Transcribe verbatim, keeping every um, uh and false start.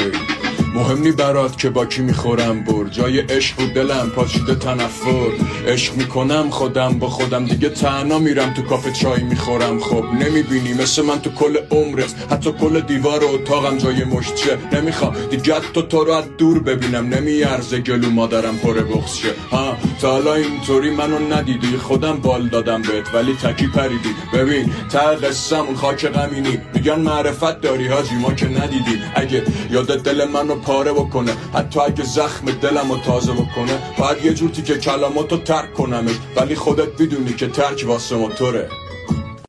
مهم نی برات که با کی میخورم بر، جای عشق و دلم پاشیده تنفر. عشق میکنم خودم با خودم، دیگه تنها میرم تو کافه چای میخورم. خب نمیبینی مثل من تو کل عمرت، حتی کل دیوار و اتاقم جای مشتشه. نمیخوام دیگه تو تو رو از دور ببینم، نمیارزه گلو مادرم پر بغض شه. ها تا حالا اینطوری منو ندیدی، خودم بال دادم بهت ولی تکی پریدی. ببین ته قصه‌مون خاک غمینی، میگن معرفت داری حاجی ما که ندیدی. اگه یاد دل منو پاره بکنه، حتی اگه زخم دلمو تازه بکنه، باید یه جور تیکه کلاماتو ترک کنمش، ولی خودت بدونی که ترک واسه موتوره.